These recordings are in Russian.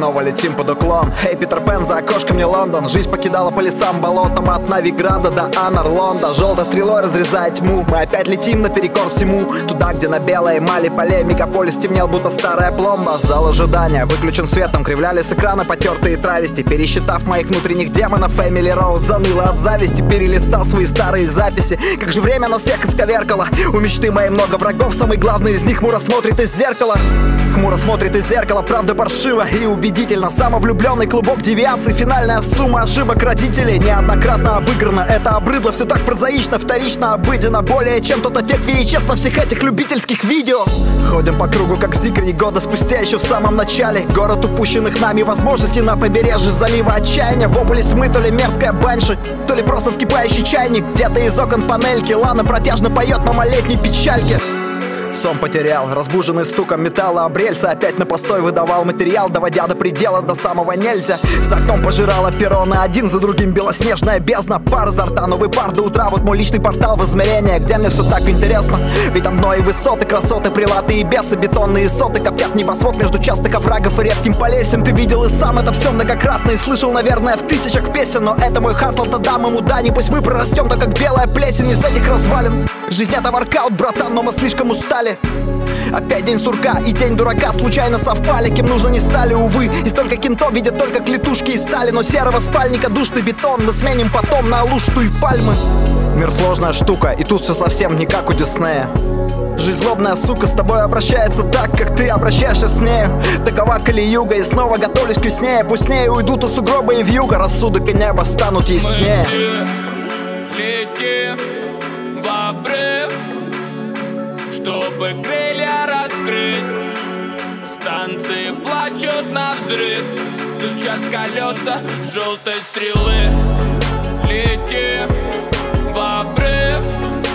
снова летим под уклон. Эй, Питер Пен, за окошком не Лондон. Жизнь покидала по лесам, болотам, от Новиграда до Анарлонда. Желтой стрелой разрезая тьму, мы опять летим наперекор всему. Туда, где на белой эмали полей мегаполис темнел, будто старая пломба. Зал ожидания выключен светом, кривляли с экрана потертые травести. Пересчитав моих внутренних демонов, Эмили Роуз заныла от зависти. Перелистал свои старые записи. Как же время нас всех исковеркало. У мечты моей много врагов, самый главный из них хмуро смотрит из зеркала. Хмуро смотрит из зеркала, правда паршиво и убедительно. Самовлюбленный клубок девиаций, финальная сумма ошибок родителей неоднократно обыграна. Это обрыдло, все так прозаично, вторично, обыденно. Более чем тот эффект VHS на всех этих любительских видео. Ходим по кругу, как зигри, года спустя, еще в самом начале. Город упущенных нами возможностей на побережье залива отчаяния. Воплись мы, то ли мерзкая банши, то ли просто вскипающий чайник. Где-то из окон панельки Лана протяжно поет нам о летней печальке. Сон потерял, разбуженный стуком металла об рельсы. Опять на постой выдавал материал, доводя до предела, до самого нельзя. За окном пожирала перроны, один за другим белоснежная бездна. Пар изо рта, новый пар до утра, вот мой личный портал в измерение, где мне все так интересно. Ведь там мной и высоты, красоты, прилаты и бесы, бетонные соты коптят небосвод между частых оврагов и редким полесьем. Ты видел и сам это все многократно и слышал, наверное, в тысячах песен. Но это мой Хартланд, отдам ему дань, и пусть мы прорастем, так как белая плесень из этих развалин. Жизнь это воркаут, братан, но мы слишком устали. Опять день сурка и день дурака случайно совпали. Кем нужно не стали, увы. И столько кентов видят только клетушки и стали. Но серого спальника душный бетон мы сменим потом на лушту и пальмы. Мир сложная штука, и тут все совсем не как у Диснея. Жизнь злобная сука с тобой обращается так, как ты обращаешься с нею. Такова кали-юга, и снова готовлюсь к весне. Пусть с ней уйдут и сугробы, и вьюга. Рассудок и небо станут яснее. Мы все летим в обрыв, чтобы крылья раскрыть. Станции плачут на взрыв, стучат колеса желтой стрелы. Летим в обрыв,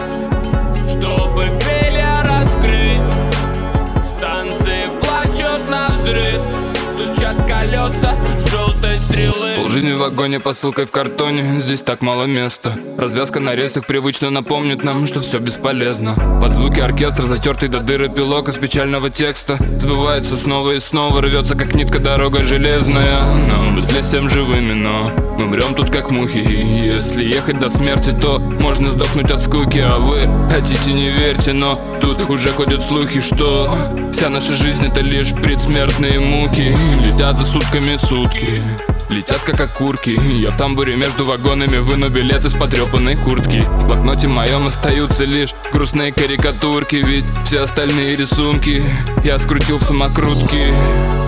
чтобы крылья раскрыть. Станции плачут на взрыв, стучат колеса желтой стрелы. Полжизни в вагоне, посылкой в картоне, здесь так мало места. Развязка на рельсах привычно напомнит нам, что все бесполезно. Под звуки оркестра, затертый до дыры пилок из печального текста сбывается снова и снова, рвется как нитка дорога железная. Нам бы слезть всем живыми, но мы мрем тут как мухи. И если ехать до смерти, то можно сдохнуть от скуки. А вы хотите, не верьте, но тут уже ходят слухи, что вся наша жизнь это лишь предсмертные муки. Летят за сутками сутки, летят как окурки. Я в тамбуре между вагонами выну билет из потрепанной куртки. В блокноте моем остаются лишь грустные карикатурки, ведь все остальные рисунки я скрутил в самокрутки.